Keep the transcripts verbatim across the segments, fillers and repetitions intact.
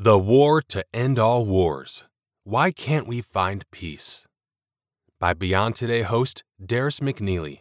The War to End All Wars. Why Can't We Find Peace? By Beyond Today host Darris McNeely.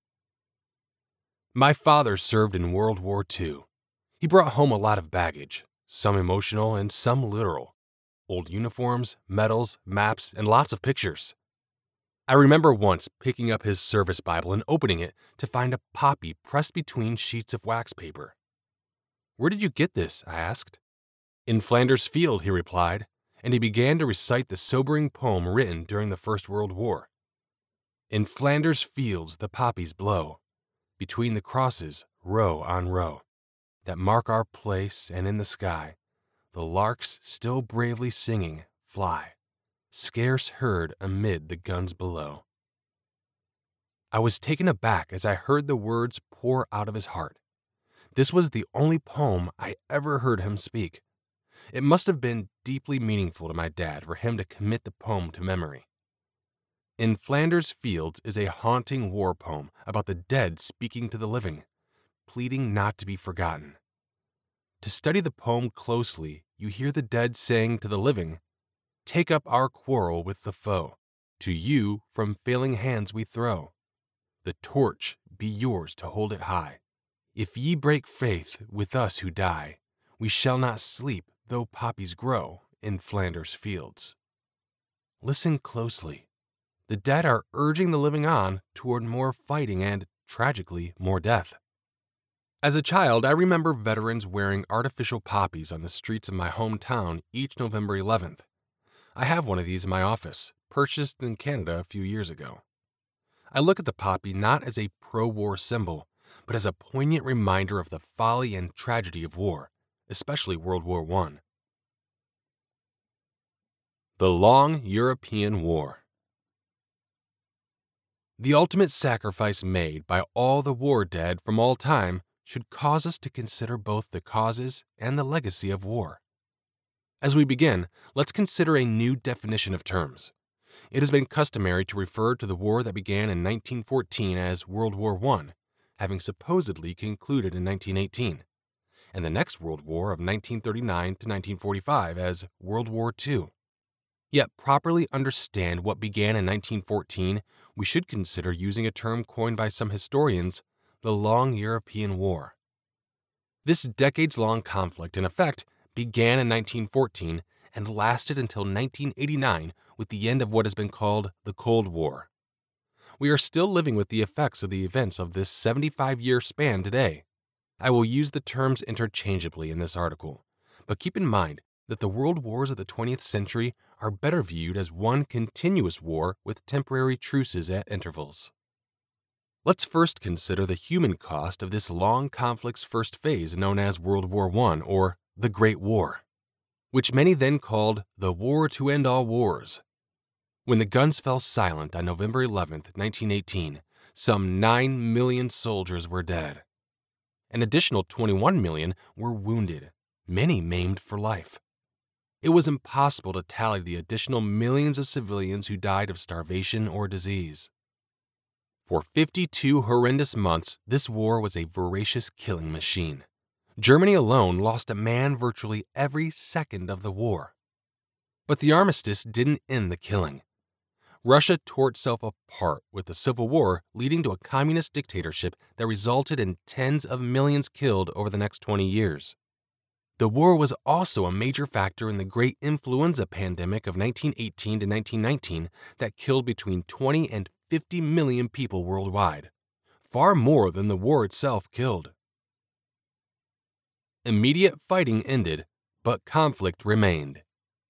My father served in World War Two. He brought home a lot of baggage, some emotional and some literal. Old uniforms, medals, maps, and lots of pictures. I remember once picking up his service Bible and opening it to find a poppy pressed between sheets of wax paper. "Where did you get this?" I asked. "In Flanders Field," he replied, and he began to recite the sobering poem written during the First World War. "In Flanders fields the poppies blow, between the crosses, row on row, that mark our place, and in the sky, the larks still bravely singing, fly, scarce heard amid the guns below." I was taken aback as I heard the words pour out of his heart. This was the only poem I ever heard him speak. It must have been deeply meaningful to my dad for him to commit the poem to memory. In Flanders Fields is a haunting war poem about the dead speaking to the living, pleading not to be forgotten. To study the poem closely, you hear the dead saying to the living, "Take up our quarrel with the foe. To you from failing hands we throw. The torch be yours to hold it high. If ye break faith with us who die, we shall not sleep though poppies grow in Flanders Fields." Listen closely. The dead are urging the living on toward more fighting and, tragically, more death. As a child, I remember veterans wearing artificial poppies on the streets of my hometown each November eleventh. I have one of these in my office, purchased in Canada a few years ago. I look at the poppy not as a pro-war symbol, but as a poignant reminder of the folly and tragedy of war, especially World War One. The Long European War. The ultimate sacrifice made by all the war dead from all time should cause us to consider both the causes and the legacy of war. As we begin, let's consider a new definition of terms. It has been customary to refer to the war that began in nineteen fourteen as World War One, having supposedly concluded in nineteen eighteen, and the next World War of nineteen thirty-nine to nineteen forty-five as World War Two. Yet properly understand what began in nineteen fourteen, we should consider using a term coined by some historians, the Long European War. This decades-long conflict, in effect, began in nineteen fourteen and lasted until nineteen eighty-nine with the end of what has been called the Cold War. We are still living with the effects of the events of this seventy-five-year span today. I will use the terms interchangeably in this article, but keep in mind that the world wars of the twentieth century are better viewed as one continuous war with temporary truces at intervals. Let's first consider the human cost of this long conflict's first phase known as World War One, or the Great War, which many then called the War to End All Wars. When the guns fell silent on November eleventh, nineteen eighteen, some nine million soldiers were dead. An additional twenty-one million were wounded, many maimed for life. It was impossible to tally the additional millions of civilians who died of starvation or disease. For fifty-two horrendous months, this war was a voracious killing machine. Germany alone lost a man virtually every second of the war. But the armistice didn't end the killing. Russia tore itself apart with the Civil War, leading to a communist dictatorship that resulted in tens of millions killed over the next twenty years. The war was also a major factor in the great influenza pandemic of nineteen eighteen to nineteen nineteen that killed between twenty and fifty million people worldwide, far more than the war itself killed. Immediate fighting ended, but conflict remained.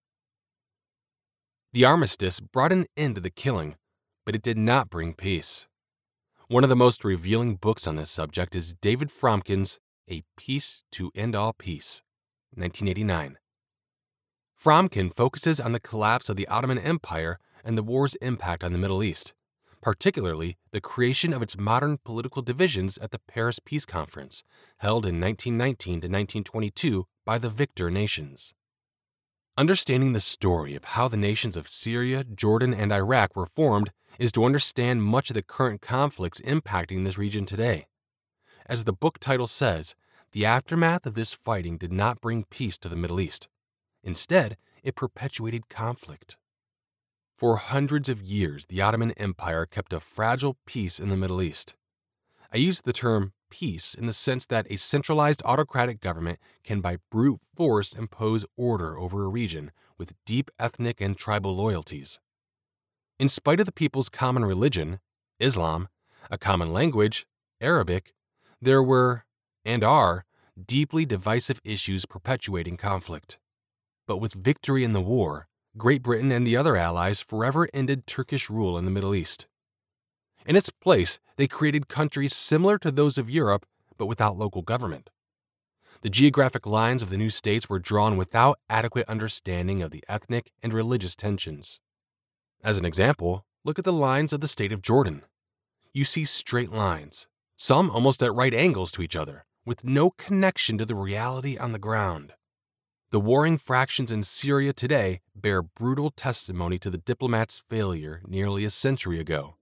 The armistice brought an end to the killing, but it did not bring peace. One of the most revealing books on this subject is David Fromkin's A Peace to End All Peace, nineteen eighty-nine. Fromkin focuses on the collapse of the Ottoman Empire and the war's impact on the Middle East, particularly the creation of its modern political divisions at the Paris Peace Conference, held in nineteen nineteen to nineteen twenty-two by the victor nations. Understanding the story of how the nations of Syria, Jordan, and Iraq were formed is to understand much of the current conflicts impacting this region today. As the book title says, the aftermath of this fighting did not bring peace to the Middle East. Instead, it perpetuated conflict. For hundreds of years, the Ottoman Empire kept a fragile peace in the Middle East. I use the term peace in the sense that a centralized autocratic government can by brute force impose order over a region with deep ethnic and tribal loyalties. In spite of the people's common religion, Islam, a common language, Arabic, there were, and are, deeply divisive issues perpetuating conflict. But with victory in the war, Great Britain and the other allies forever ended Turkish rule in the Middle East. In its place, they created countries similar to those of Europe, but without local government. The geographic lines of the new states were drawn without adequate understanding of the ethnic and religious tensions. As an example, look at the lines of the state of Jordan. You see straight lines, some almost at right angles to each other, with no connection to the reality on the ground. The warring fractions in Syria today bear brutal testimony to the diplomats' failure nearly a century ago.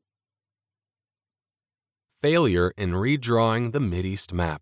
Failure in redrawing the Mideast map.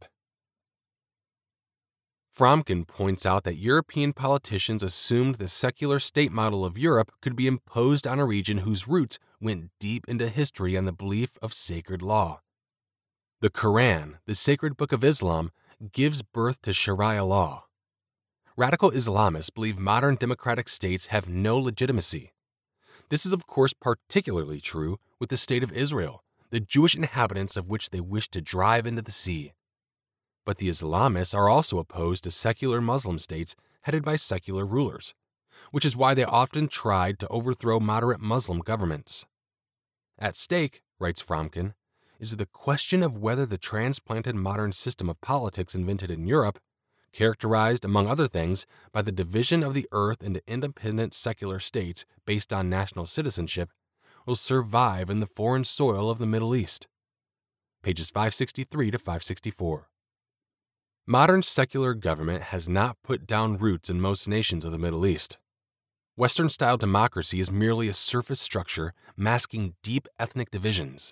Fromkin points out that European politicians assumed the secular state model of Europe could be imposed on a region whose roots went deep into history on the belief of sacred law. The Quran, the sacred book of Islam, gives birth to Sharia law. Radical Islamists believe modern democratic states have no legitimacy. This is, of course, particularly true with the state of Israel, the Jewish inhabitants of which they wish to drive into the sea. But the Islamists are also opposed to secular Muslim states headed by secular rulers, which is why they often tried to overthrow moderate Muslim governments. At stake, writes Fromkin, is the question of whether the transplanted modern system of politics invented in Europe, characterized, among other things, by the division of the earth into independent secular states based on national citizenship, will survive in the foreign soil of the Middle East. Pages five sixty-three to five sixty-four. Modern secular government has not put down roots in most nations of the Middle East. Western-style democracy is merely a surface structure masking deep ethnic divisions.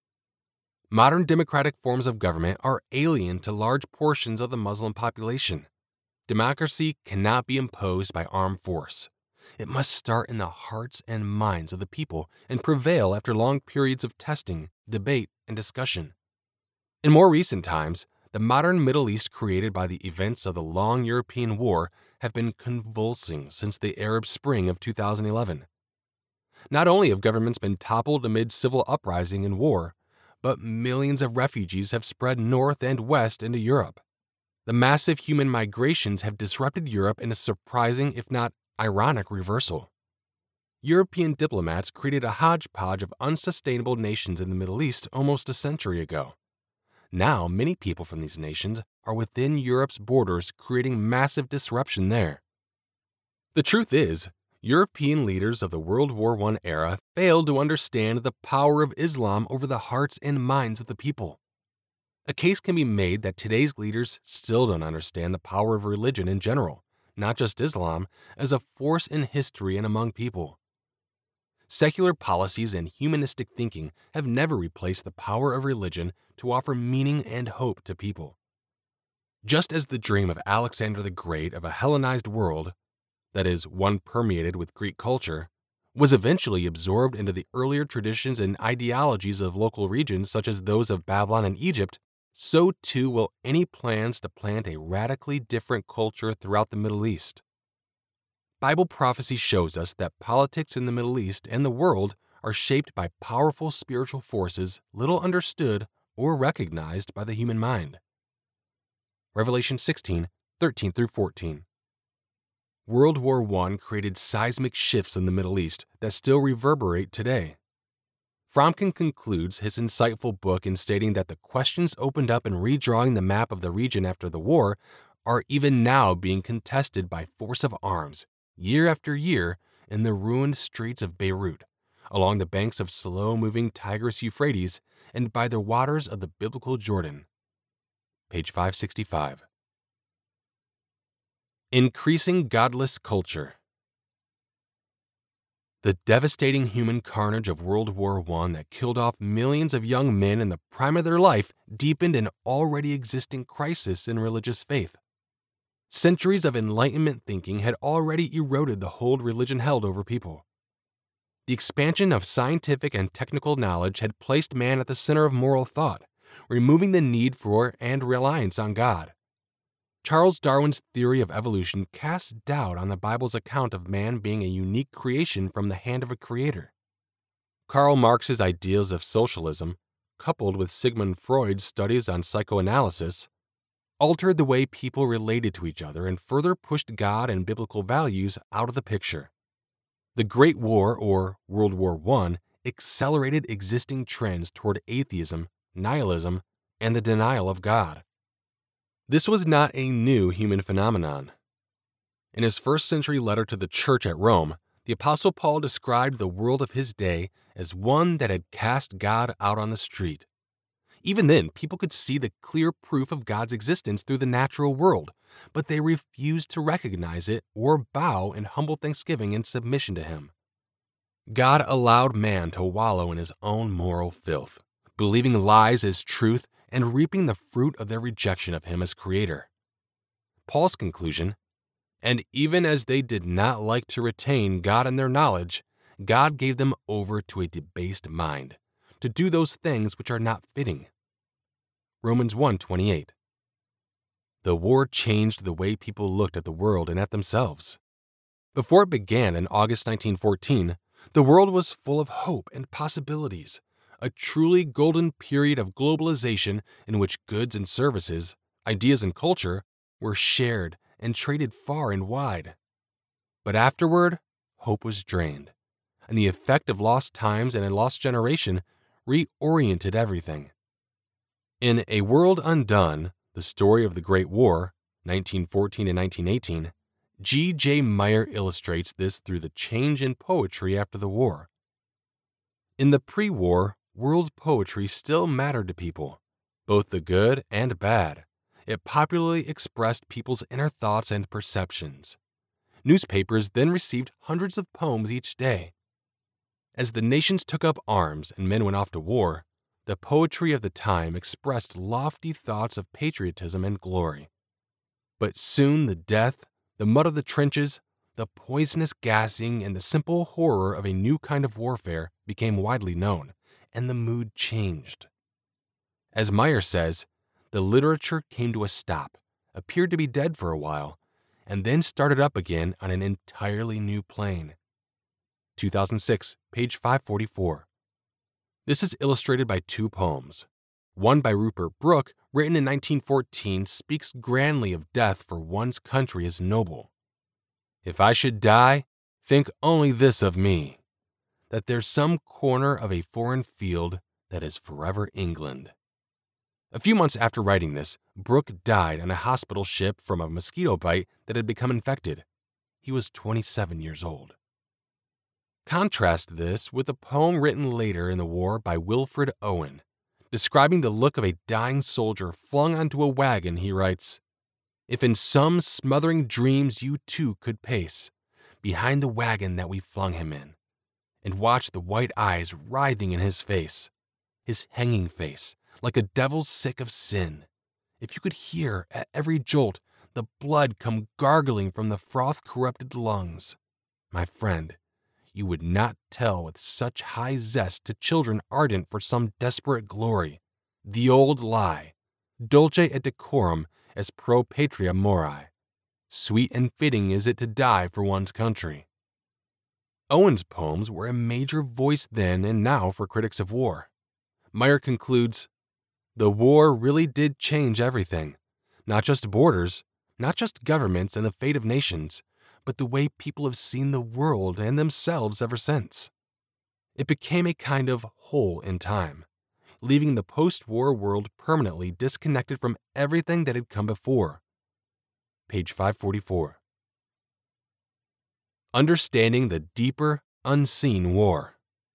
Modern democratic forms of government are alien to large portions of the Muslim population. Democracy cannot be imposed by armed force. It must start in the hearts and minds of the people and prevail after long periods of testing, debate, and discussion. In more recent times, the modern Middle East created by the events of the long European War have been convulsing since the Arab Spring of two thousand eleven. Not only have governments been toppled amid civil uprising and war, but millions of refugees have spread north and west into Europe. The massive human migrations have disrupted Europe in a surprising, if not ironic, reversal. European diplomats created a hodgepodge of unsustainable nations in the Middle East almost a century ago. Now, many people from these nations are within Europe's borders, creating massive disruption there. The truth is, European leaders of the World War One era failed to understand the power of Islam over the hearts and minds of the people. A case can be made that today's leaders still don't understand the power of religion in general, not just Islam, as a force in history and among people. Secular policies and humanistic thinking have never replaced the power of religion to offer meaning and hope to people. Just as the dream of Alexander the Great of a Hellenized world, that is, one permeated with Greek culture, was eventually absorbed into the earlier traditions and ideologies of local regions such as those of Babylon and Egypt, so too will any plans to plant a radically different culture throughout the Middle East. Bible prophecy shows us that politics in the Middle East and the world are shaped by powerful spiritual forces little understood or recognized by the human mind. Revelation sixteen, thirteen through fourteen. World War One created seismic shifts in the Middle East that still reverberate today. Fromkin concludes his insightful book in stating that the questions opened up in redrawing the map of the region after the war are even now being contested by force of arms, year after year, in the ruined streets of Beirut, along the banks of slow-moving Tigris-Euphrates, and by the waters of the biblical Jordan. Page five sixty-five. Increasing godless culture. The devastating human carnage of World War One that killed off millions of young men in the prime of their life deepened an already existing crisis in religious faith. Centuries of Enlightenment thinking had already eroded the hold religion held over people. The expansion of scientific and technical knowledge had placed man at the center of moral thought, removing the need for and reliance on God. Charles Darwin's theory of evolution casts doubt on the Bible's account of man being a unique creation from the hand of a creator. Karl Marx's ideals of socialism, coupled with Sigmund Freud's studies on psychoanalysis, altered the way people related to each other and further pushed God and biblical values out of the picture. The Great War, or World War One, accelerated existing trends toward atheism, nihilism, and the denial of God. This was not a new human phenomenon. In his first century letter to the church at Rome, the Apostle Paul described the world of his day as one that had cast God out on the street. Even then, people could see the clear proof of God's existence through the natural world, but they refused to recognize it or bow in humble thanksgiving and submission to Him. God allowed man to wallow in his own moral filth, believing lies as truth and reaping the fruit of their rejection of Him as Creator. Paul's conclusion, and even as they did not like to retain God in their knowledge, God gave them over to a debased mind, to do those things which are not fitting. Romans one twenty-eight. The war changed the way people looked at the world and at themselves. Before it began in August nineteen fourteen, the world was full of hope and possibilities, a truly golden period of globalization in which goods and services, ideas and culture were shared and traded far and wide. But afterward, hope was drained, and the effect of lost times and a lost generation reoriented everything. In A World Undone, the story of the Great War, nineteen fourteen to nineteen eighteen, G J Meyer illustrates this through the change in poetry after the war. In the pre-war, world poetry still mattered to people, both the good and bad. It popularly expressed people's inner thoughts and perceptions. Newspapers then received hundreds of poems each day. As the nations took up arms and men went off to war, the poetry of the time expressed lofty thoughts of patriotism and glory. But soon the death, the mud of the trenches, the poisonous gassing, and the simple horror of a new kind of warfare became widely known, and the mood changed. As Meyer says, the literature came to a stop, appeared to be dead for a while, and then started up again on an entirely new plane. two thousand six, page five forty-four. This is illustrated by two poems. One by Rupert Brooke, written in nineteen fourteen, speaks grandly of death for one's country as noble. If I should die, think only this of me, that there's some corner of a foreign field that is forever England. A few months after writing this, Brooke died on a hospital ship from a mosquito bite that had become infected. He was twenty-seven years old. Contrast this with a poem written later in the war by Wilfred Owen. Describing the look of a dying soldier flung onto a wagon, he writes, "If in some smothering dreams you too could pace behind the wagon that we flung him in, and watch the white eyes writhing in his face, his hanging face, like a devil sick of sin, if you could hear at every jolt the blood come gargling from the froth-corrupted lungs, my friend, you would not tell with such high zest to children ardent for some desperate glory, the old lie, dulce et decorum est pro patria mori. Sweet and fitting is it to die for one's country." Owen's poems were a major voice then and now for critics of war. Meyer concludes, "The war really did change everything, not just borders, not just governments and the fate of nations, but the way people have seen the world and themselves ever since. It became a kind of hole in time, leaving the post-war world permanently disconnected from everything that had come before." Page five forty-four. Understanding the deeper, unseen war.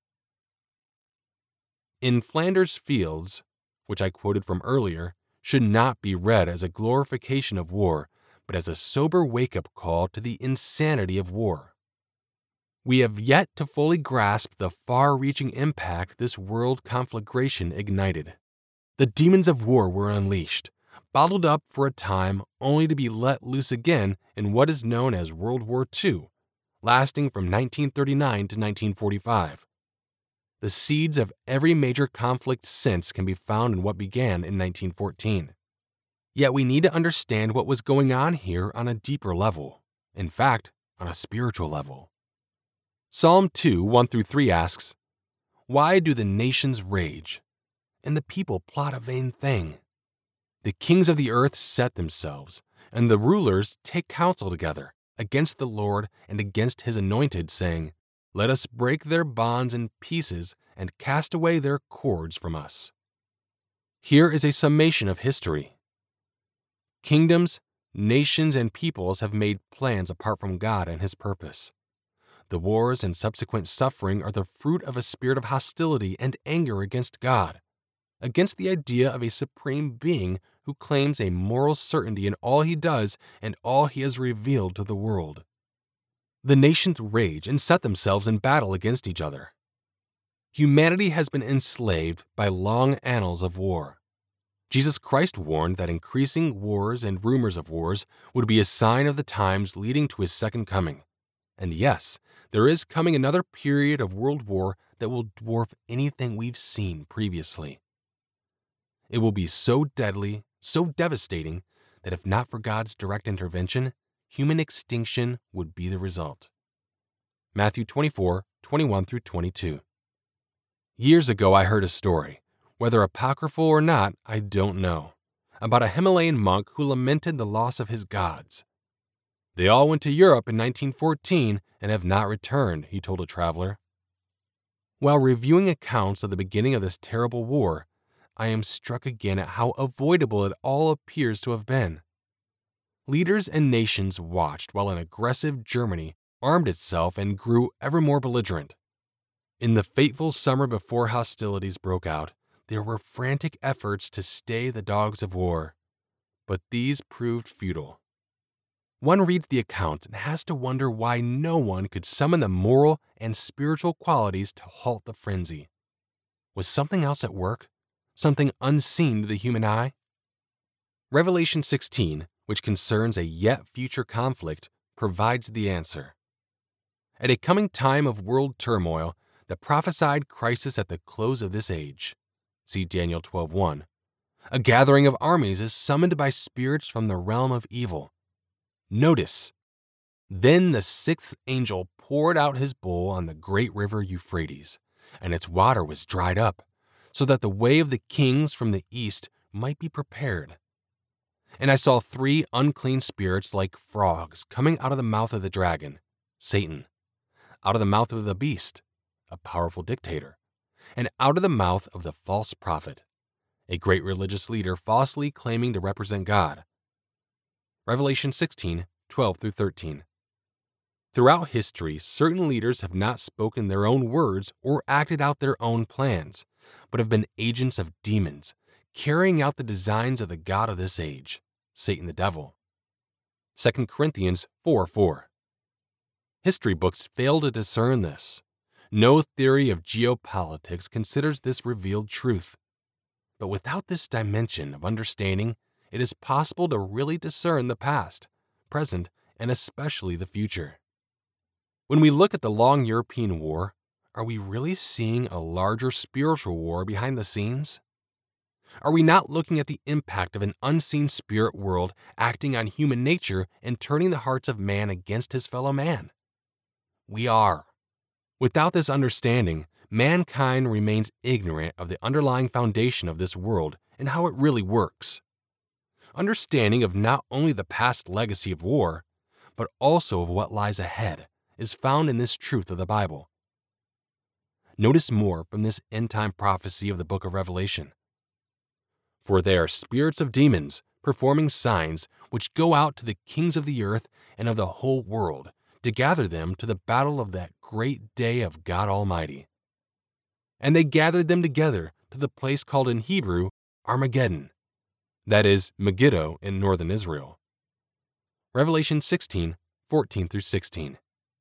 In Flanders Fields, which I quoted from earlier, should not be read as a glorification of war, but as a sober wake-up call to the insanity of war. We have yet to fully grasp the far-reaching impact this world conflagration ignited. The demons of war were unleashed, bottled up for a time only to be let loose again in what is known as World War Two, lasting from nineteen thirty-nine to nineteen forty-five. The seeds of every major conflict since can be found in what began in nineteen fourteen. Yet we need to understand what was going on here on a deeper level, in fact, on a spiritual level. Psalm two, one through three asks, "Why do the nations rage, and the people plot a vain thing? The kings of the earth set themselves, and the rulers take counsel together against the Lord and against his anointed, saying, Let us break their bonds in pieces and cast away their cords from us." Here is a summation of history. Kingdoms, nations, and peoples have made plans apart from God and his purpose. The wars and subsequent suffering are the fruit of a spirit of hostility and anger against God, against the idea of a supreme being who claims a moral certainty in all he does and all he has revealed to the world. The nations rage and set themselves in battle against each other. Humanity has been enslaved by long annals of war. Jesus Christ warned that increasing wars and rumors of wars would be a sign of the times leading to his second coming. And yes, there is coming another period of world war that will dwarf anything we've seen previously. It will be so deadly, so devastating, that if not for God's direct intervention, human extinction would be the result. Matthew twenty-four, twenty-one through twenty-two. Years ago I heard a story, whether apocryphal or not, I don't know, about a Himalayan monk who lamented the loss of his gods. "They all went to Europe in nineteen fourteen and have not returned," he told a traveler. While reviewing accounts of the beginning of this terrible war, I am struck again at how avoidable it all appears to have been. Leaders and nations watched while an aggressive Germany armed itself and grew ever more belligerent. In the fateful summer before hostilities broke out, there were frantic efforts to stay the dogs of war, but these proved futile. One reads the accounts and has to wonder why no one could summon the moral and spiritual qualities to halt the frenzy. Was something else at work? Something unseen to the human eye? Revelation sixteen, which concerns a yet future conflict, provides the answer. At a coming time of world turmoil, the prophesied crisis at the close of this age, see Daniel twelve one, a gathering of armies is summoned by spirits from the realm of evil. Notice, then the sixth angel poured out his bowl on the great river Euphrates, and its water was dried up, so that the way of the kings from the east might be prepared. And I saw three unclean spirits like frogs coming out of the mouth of the dragon, Satan, out of the mouth of the beast, a powerful dictator, and out of the mouth of the false prophet, a great religious leader falsely claiming to represent God. Revelation sixteen, twelve through thirteen. Throughout history, certain leaders have not spoken their own words or acted out their own plans, but have been agents of demons, carrying out the designs of the god of this age, Satan the devil. Second Corinthians four four. History books fail to discern this. No theory of geopolitics considers this revealed truth. But without this dimension of understanding, it is possible to really discern the past, present, and especially the future. When we look at the long European war, are we really seeing a larger spiritual war behind the scenes? Are we not looking at the impact of an unseen spirit world acting on human nature and turning the hearts of man against his fellow man? We are. Without this understanding, mankind remains ignorant of the underlying foundation of this world and how it really works. Understanding of not only the past legacy of war, but also of what lies ahead, is found in this truth of the Bible. Notice more from this end-time prophecy of the book of Revelation. For they are spirits of demons, performing signs, which go out to the kings of the earth and of the whole world, to gather them to the battle of that great day of God Almighty. And they gathered them together to the place called in Hebrew Armageddon, that is, Megiddo in northern Israel. Revelation sixteen, fourteen through sixteen.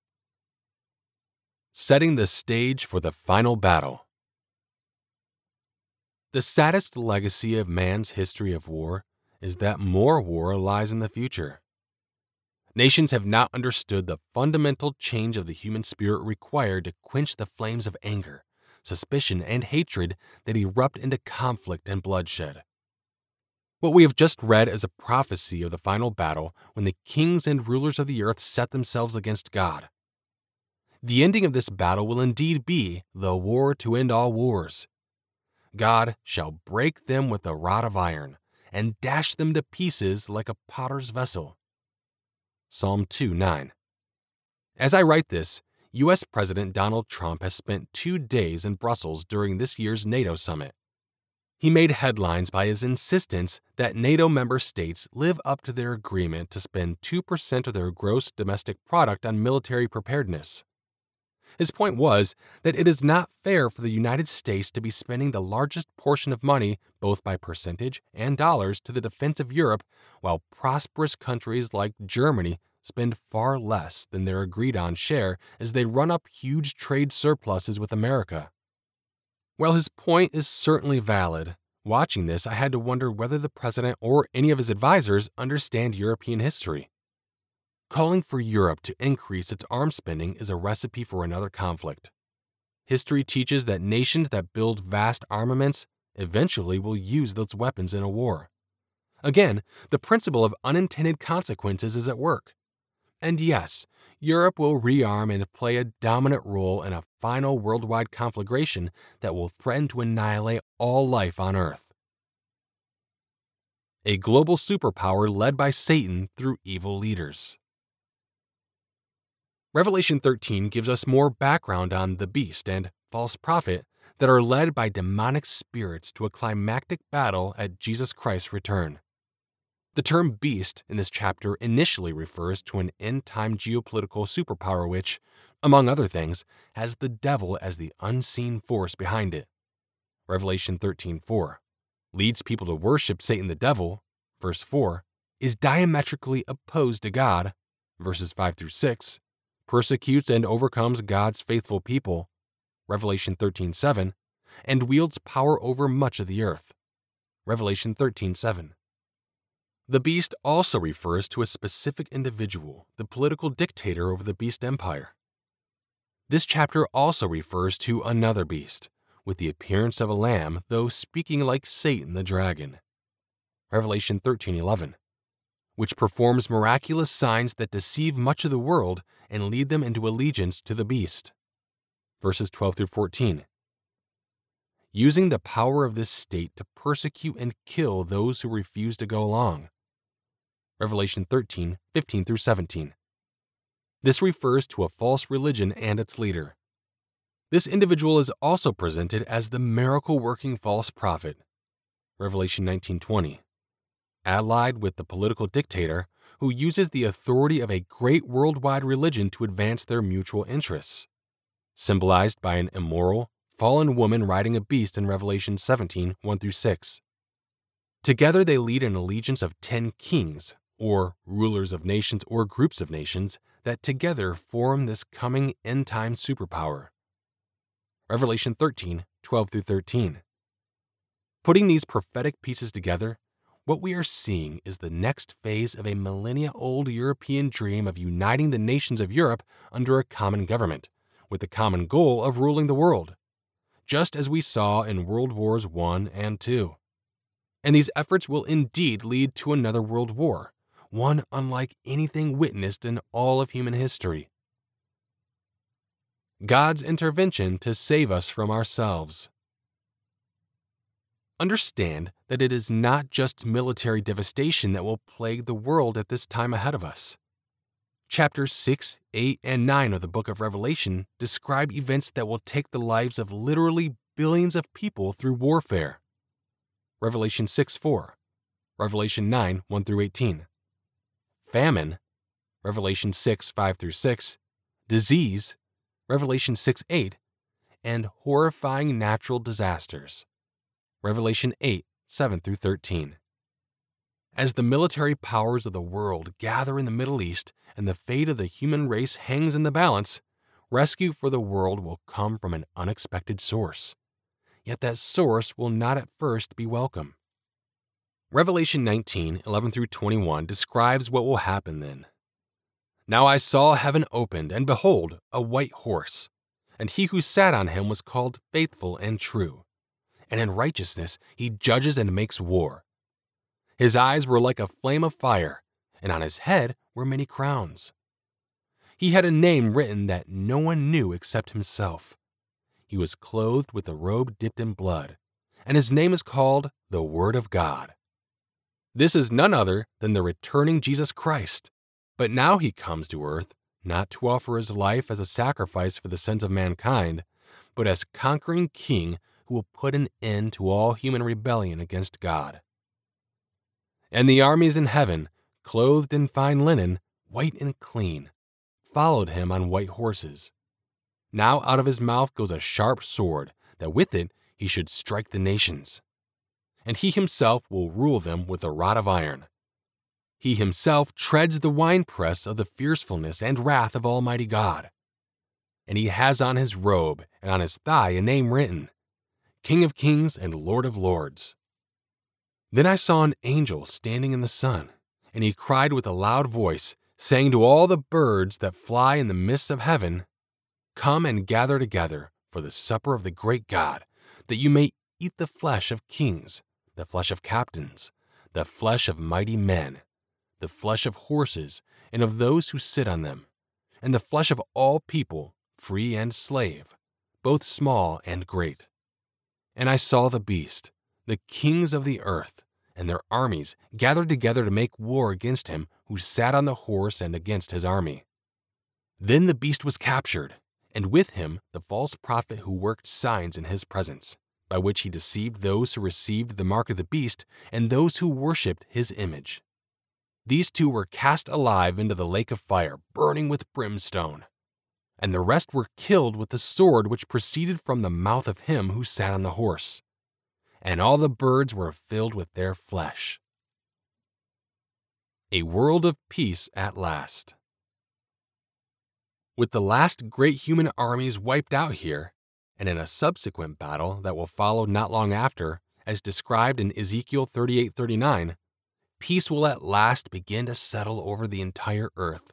Setting the stage for the final battle. The saddest legacy of man's history of war is that more war lies in the future. Nations have not understood the fundamental change of the human spirit required to quench the flames of anger, suspicion, and hatred that erupt into conflict and bloodshed. What we have just read is a prophecy of the final battle when the kings and rulers of the earth set themselves against God. The ending of this battle will indeed be the war to end all wars. God shall break them with a rod of iron and dash them to pieces like a potter's vessel. Psalm two nine. As I write this, U S President Donald Trump has spent two days in Brussels during this year's NATO summit. He made headlines by his insistence that NATO member states live up to their agreement to spend two percent of their gross domestic product on military preparedness. His point was that it is not fair for the United States to be spending the largest portion of money, both by percentage and dollars, to the defense of Europe, while prosperous countries like Germany spend far less than their agreed-on share as they run up huge trade surpluses with America. While his point is certainly valid, watching this I had to wonder whether the president or any of his advisors understand European history. Calling for Europe to increase its arms spending is a recipe for another conflict. History teaches that nations that build vast armaments eventually will use those weapons in a war. Again, the principle of unintended consequences is at work. And yes, Europe will rearm and play a dominant role in a final worldwide conflagration that will threaten to annihilate all life on Earth. A global superpower led by Satan through evil leaders. Revelation thirteen gives us more background on the beast and false prophet that are led by demonic spirits to a climactic battle at Jesus Christ's return. The term beast in this chapter initially refers to an end-time geopolitical superpower which, among other things, has the devil as the unseen force behind it. Revelation thirteen four leads people to worship Satan the devil, verse four, is diametrically opposed to God, verses five through six, persecutes and overcomes God's faithful people, Revelation thirteen seven, and wields power over much of the earth, Revelation thirteen seven. The beast also refers to a specific individual, the political dictator over the beast empire. This chapter also refers to another beast, with the appearance of a lamb, though speaking like Satan the dragon, Revelation thirteen eleven, which performs miraculous signs that deceive much of the world and lead them into allegiance to the beast, verses twelve through fourteen. Using the power of this state to persecute and kill those who refuse to go along, Revelation thirteen fifteen through seventeen. This refers to a false religion and its leader. This individual is also presented as the miracle-working false prophet, Revelation nineteen twenty, allied with the political dictator who uses the authority of a great worldwide religion to advance their mutual interests, symbolized by an immoral, fallen woman riding a beast in Revelation seventeen one through six. Together they lead an allegiance of ten kings, or rulers of nations or groups of nations, that together form this coming end-time superpower. Revelation thirteen twelve through thirteen. Putting these prophetic pieces together, what we are seeing is the next phase of a millennia-old European dream of uniting the nations of Europe under a common government, with the common goal of ruling the world, just as we saw in World Wars One and Two. And these efforts will indeed lead to another world war, one unlike anything witnessed in all of human history. God's intervention to save us from ourselves. Understand that it is not just military devastation that will plague the world at this time ahead of us. Chapters six, eight, and nine of the book of Revelation describe events that will take the lives of literally billions of people through warfare. Revelation six four, Revelation nine one through eighteen. Famine, Revelation six five through six, disease, Revelation six eight, and horrifying natural disasters, Revelation eight seven through thirteen. As the military powers of the world gather in the Middle East and the fate of the human race hangs in the balance, rescue for the world will come from an unexpected source. Yet that source will not at first be welcome. Revelation nineteen, eleven through twenty-one describes what will happen then. Now I saw heaven opened, and behold, a white horse, and he who sat on him was called Faithful and True, and in righteousness he judges and makes war. His eyes were like a flame of fire, and on his head were many crowns. He had a name written that no one knew except himself. He was clothed with a robe dipped in blood, and his name is called the Word of God. This is none other than the returning Jesus Christ, but now he comes to earth not to offer his life as a sacrifice for the sins of mankind, but as conquering king who will put an end to all human rebellion against God. And the armies in heaven, clothed in fine linen, white and clean, followed him on white horses. Now out of his mouth goes a sharp sword, that with it he should strike the nations. And he himself will rule them with a rod of iron. He himself treads the winepress of the fiercefulness and wrath of Almighty God. And he has on his robe and on his thigh a name written, King of Kings and Lord of Lords. Then I saw an angel standing in the sun, and he cried with a loud voice, saying to all the birds that fly in the midst of heaven, Come and gather together for the supper of the great God, that you may eat the flesh of kings, the flesh of captains, the flesh of mighty men, the flesh of horses and of those who sit on them, and the flesh of all people, free and slave, both small and great. And I saw the beast, the kings of the earth, and their armies gathered together to make war against him who sat on the horse and against his army. Then the beast was captured, and with him the false prophet who worked signs in his presence, by which he deceived those who received the mark of the beast and those who worshipped his image. These two were cast alive into the lake of fire, burning with brimstone. And the rest were killed with the sword which proceeded from the mouth of him who sat on the horse. And all the birds were filled with their flesh. A world of peace at last. With the last great human armies wiped out here, and in a subsequent battle that will follow not long after, as described in Ezekiel thirty-eight thirty-nine, peace will at last begin to settle over the entire earth.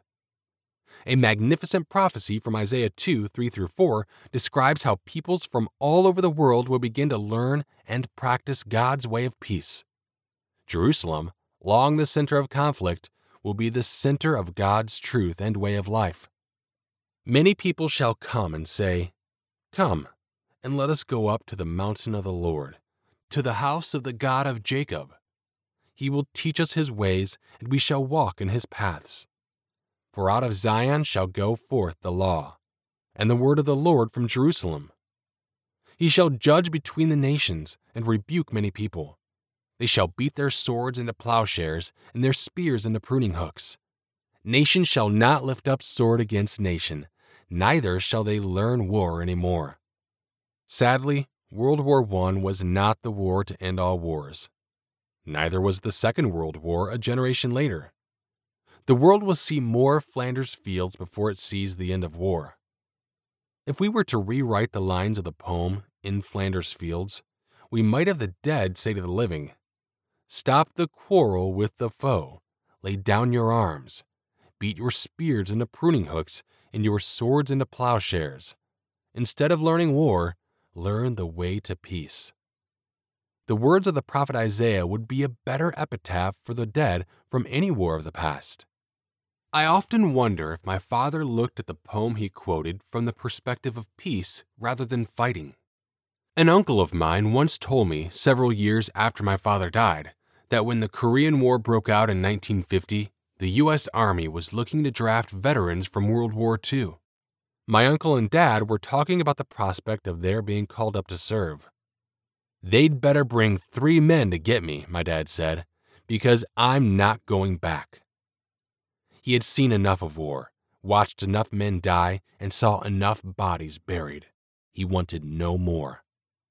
A magnificent prophecy from Isaiah two, three through four describes how peoples from all over the world will begin to learn and practice God's way of peace. Jerusalem, long the center of conflict, will be the center of God's truth and way of life. Many people shall come and say, Come, and let us go up to the mountain of the Lord, to the house of the God of Jacob. He will teach us his ways, and we shall walk in his paths. For out of Zion shall go forth the law, and the word of the Lord from Jerusalem. He shall judge between the nations, and rebuke many people. They shall beat their swords into plowshares, and their spears into pruning hooks. Nation shall not lift up sword against nation, neither shall they learn war any more. Sadly, World War One was not the war to end all wars. Neither was the Second World War a generation later. The world will see more Flanders fields before it sees the end of war. If we were to rewrite the lines of the poem In Flanders Fields, we might have the dead say to the living, Stop the quarrel with the foe, lay down your arms, beat your spears into pruning hooks and your swords into plowshares. Instead of learning war, learn the way to peace. The words of the prophet Isaiah would be a better epitaph for the dead from any war of the past. I often wonder if my father looked at the poem he quoted from the perspective of peace rather than fighting. An uncle of mine once told me, several years after my father died, that when the Korean War broke out in nineteen fifty, the U S Army was looking to draft veterans from World War Two. My uncle and dad were talking about the prospect of their being called up to serve. They'd better bring three men to get me, my dad said, because I'm not going back. He had seen enough of war, watched enough men die, and saw enough bodies buried. He wanted no more.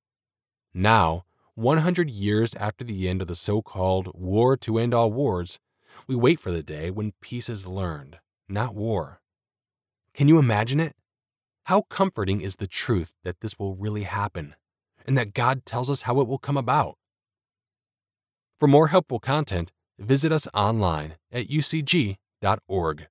Now, one hundred years after the end of the so-called war to end all wars, we wait for the day when peace is learned, not war. Can you imagine it? How comforting is the truth that this will really happen, and that God tells us how it will come about. For more helpful content, visit us online at u c g dot org.